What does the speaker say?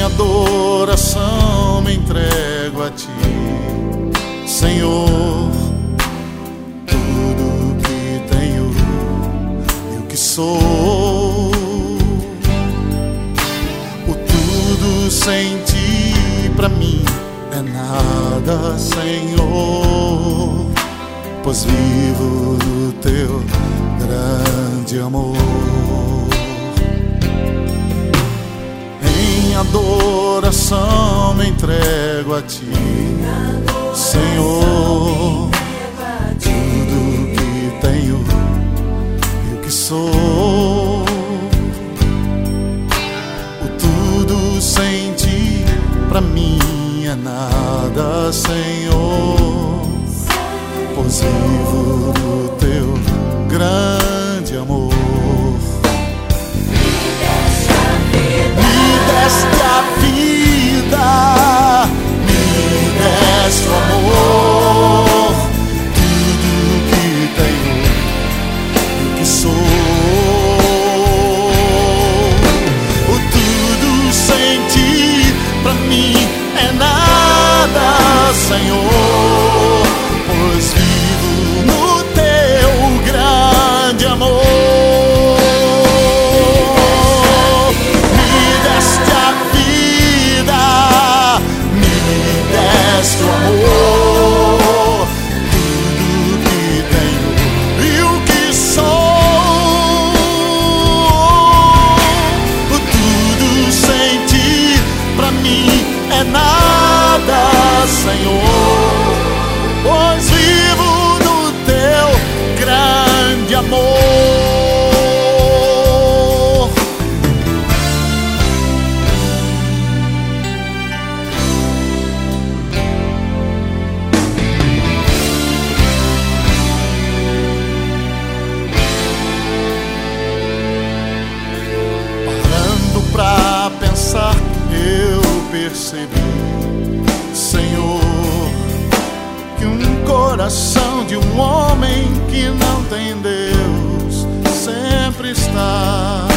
adoração me entrego a ti, Senhor. Tudo que tenho e o que sou, o tudo sem ti pra mim é nada, Senhor, pois vivo do teu grande amor. Em adoração me entrego a ti, Senhor. Tudo que tenho e o que sou, o tudo sem ti pra mim é nada, Senhor, pois vivo do teu grande amor. Me deste a vida, me deste o amor, tudo que tenho e o que sou, o tudo sem ti pra mim é nada, Senhor, pois vivo no teu grande amor. Me deste a vida, me deste o amor, tudo que tenho e o que sou, o tudo sem ti pra mim é nada, Senhor, pois vivo no teu grande amor. Parando pra pensar, eu percebi, Senhor, que um coração de um homem que não tem Deus sempre está